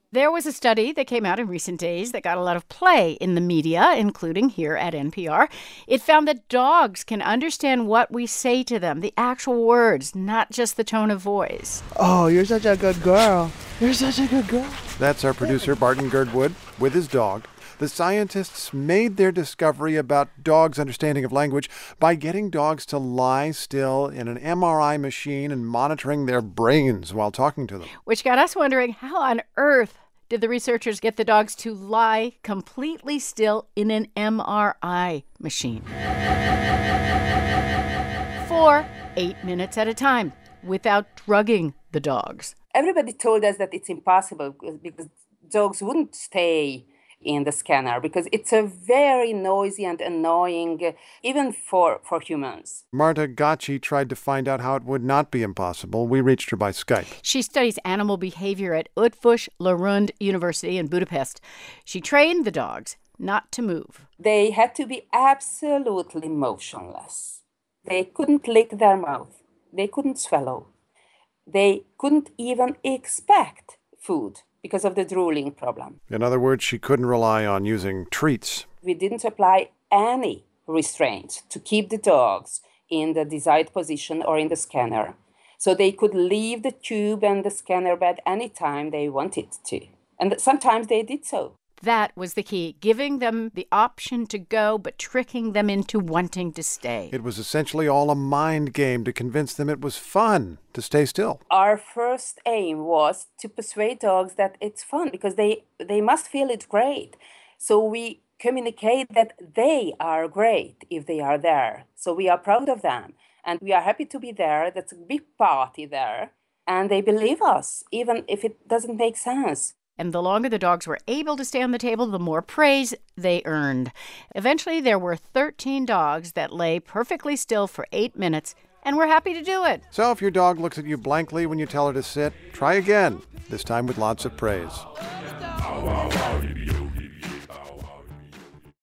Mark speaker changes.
Speaker 1: There was a study that came out in recent days that got a lot of play in the media, including here at NPR. It found that dogs can understand what we say to them, the actual words, not just the tone of voice.
Speaker 2: Oh, you're such a good girl. You're such a good girl.
Speaker 3: That's our producer, Barton Girdwood, with his dog. The scientists made their discovery about dogs' understanding of language by getting dogs to lie still in an MRI machine and monitoring their brains while talking to them.
Speaker 1: Which got us wondering, how on earth did the researchers get the dogs to lie completely still in an MRI machine? For 8 minutes at a time, without drugging the dogs.
Speaker 4: Everybody told us that it's impossible because dogs wouldn't stay in the scanner because it's a very noisy and annoying, even for humans.
Speaker 3: Marta Gacci tried to find out how it would not be impossible. We reached her by Skype.
Speaker 1: She studies animal behavior at Eötvös Loránd University in Budapest. She trained the dogs not to move.
Speaker 4: They had to be absolutely motionless. They couldn't lick their mouth. They couldn't swallow. They couldn't even expect food because of the drooling problem.
Speaker 3: In other words, she couldn't rely on using treats.
Speaker 4: We didn't apply any restraint to keep the dogs in the desired position or in the scanner. So they could leave the tube and the scanner bed anytime they wanted to. And sometimes they did so.
Speaker 1: That was the key, giving them the option to go, but tricking them into wanting to stay.
Speaker 3: It was essentially all a mind game to convince them it was fun to stay still.
Speaker 4: Our first aim was to persuade dogs that it's fun because they must feel it great. So we communicate that they are great if they are there. So we are proud of them and we are happy to be there. That's a big party there. And they believe us, even if it doesn't make sense.
Speaker 1: And the longer the dogs were able to stay on the table, the more praise they earned. Eventually, there were 13 dogs that lay perfectly still for 8 minutes and were happy to do it.
Speaker 3: So if your dog looks at you blankly when you tell her to sit, try again, this time with lots of praise.